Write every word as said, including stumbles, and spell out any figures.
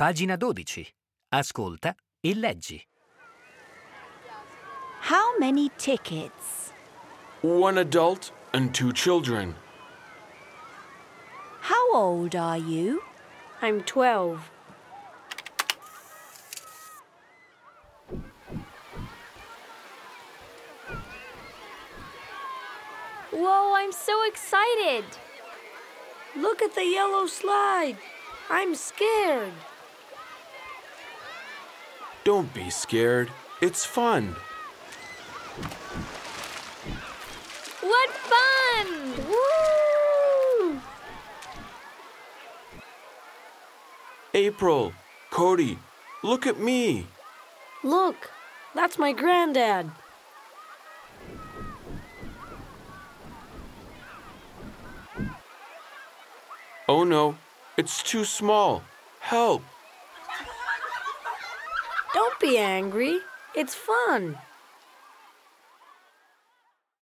Pagina dodici. Ascolta e leggi. How many tickets? One adult and two children. How old are you? I'm twelve. Whoa, I'm so excited! Look at the yellow slide. I'm scared. Don't be scared. It's fun. What fun! Woo! April, Cody, look at me. Look, that's my granddad. Oh no, it's too small. Help! Don't be angry. It's fun.